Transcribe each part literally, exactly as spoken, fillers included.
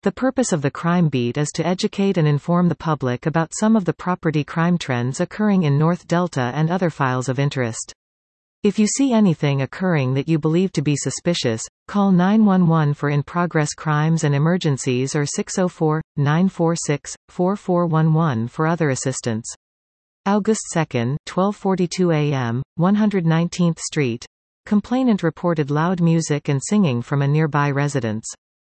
The purpose of the Crime Beat is to educate and inform the public about some of the property crime trends occurring in North Delta and other files of interest. If you see anything occurring that you believe to be suspicious, call nine one one for in-progress crimes and emergencies or six oh four, nine four six, four four one one for other assistance. August second, twelve forty-two a m, one hundred nineteenth Street. Complainant reported loud music and singing from a nearby residence.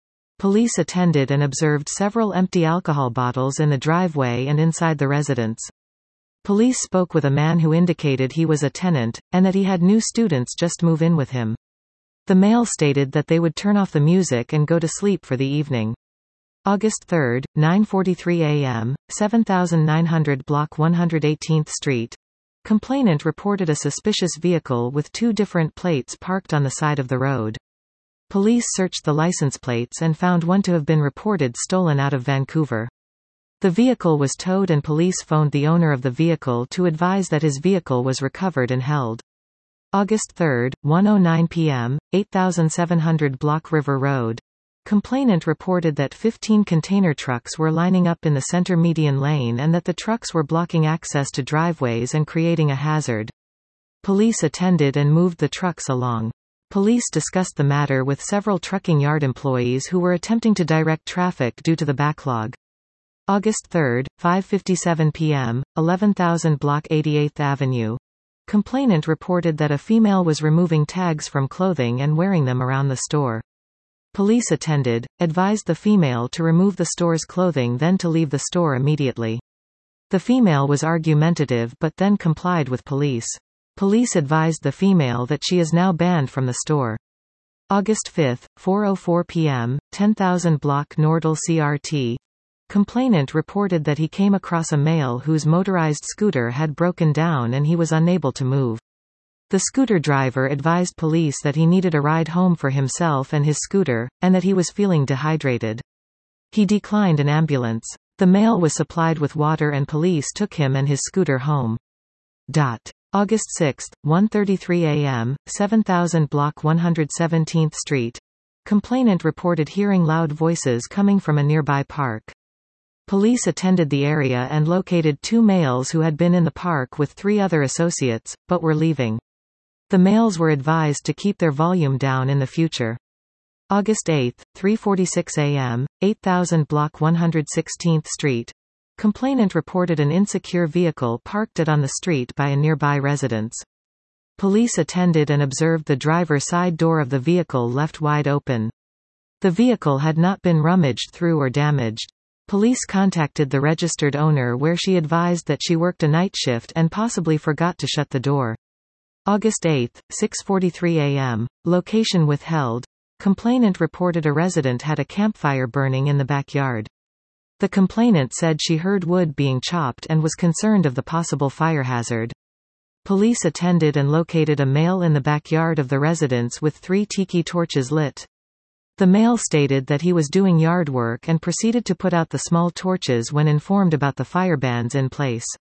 Police attended and observed several empty alcohol bottles in the driveway and inside the residence. Police spoke with a man who indicated he was a tenant, and that he had new students just move in with him. The male stated that they would turn off the music and go to sleep for the evening. August third, nine forty-three a m, seven thousand nine hundred block one hundred eighteenth Street. Complainant reported a suspicious vehicle with two different plates parked on the side of the road. Police searched the license plates and found one to have been reported stolen out of Vancouver. The vehicle was towed and police phoned the owner of the vehicle to advise that his vehicle was recovered and held. August third, one oh nine p m, eight thousand seven hundred block River Road. Complainant reported that fifteen container trucks were lining up in the center median lane and that the trucks were blocking access to driveways and creating a hazard. Police attended and moved the trucks along. Police discussed the matter with several trucking yard employees who were attempting to direct traffic due to the backlog. August third, five fifty-seven p m, eleven thousand block eighty-eighth Avenue. Complainant reported that a female was removing tags from clothing and wearing them around the store. Police attended, advised the female to remove the store's clothing then to leave the store immediately. The female was argumentative but then complied with police. Police advised the female that she is now banned from the store. August fifth, four oh four p m, ten thousand block Nordal C R T. Complainant reported that he came across a male whose motorized scooter had broken down and he was unable to move. The scooter driver advised police that he needed a ride home for himself and his scooter, and that he was feeling dehydrated. He declined an ambulance. The male was supplied with water and police took him and his scooter home. Dot. August sixth, one thirty-three a m, seven thousand block one hundred seventeenth Street. Complainant reported hearing loud voices coming from a nearby park. Police attended the area and located two males who had been in the park with three other associates, but were leaving. The males were advised to keep their volume down in the future. August eighth, three forty-six a m, eight thousand block one hundred sixteenth Street. Complainant reported an insecure vehicle parked at on the street by a nearby residence. Police attended and observed the driver's side door of the vehicle left wide open. The vehicle had not been rummaged through or damaged. Police contacted the registered owner where she advised that she worked a night shift and possibly forgot to shut the door. August eighth, six forty-three a m, location withheld. Complainant reported a resident had a campfire burning in the backyard. The complainant said she heard wood being chopped and was concerned of the possible fire hazard. Police attended and located a male in the backyard of the residence with three tiki torches lit. The male stated that he was doing yard work and proceeded to put out the small torches when informed about the fire bans in place.